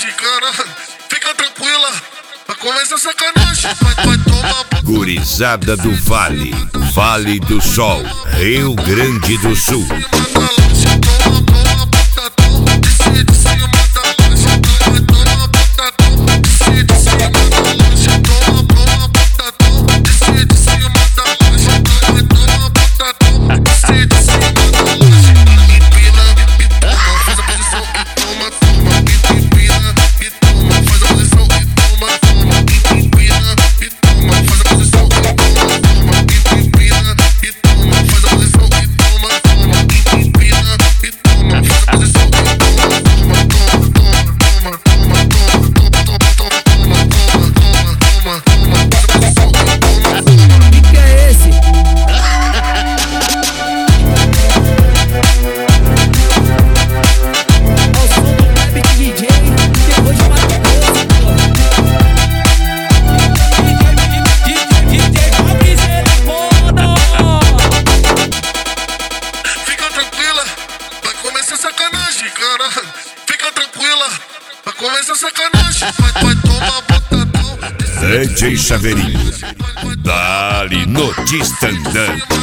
sacanagem, caralho. Fica tranquila, vai começar sacanagem. Vai tomar. Gurizada do Vale, Vale do Sol, Rio Grande do Sul. Fica tranquila, vai começar sacanagem. Vai tomar botadão. DJ Chaveirinho, dali no Tistandã.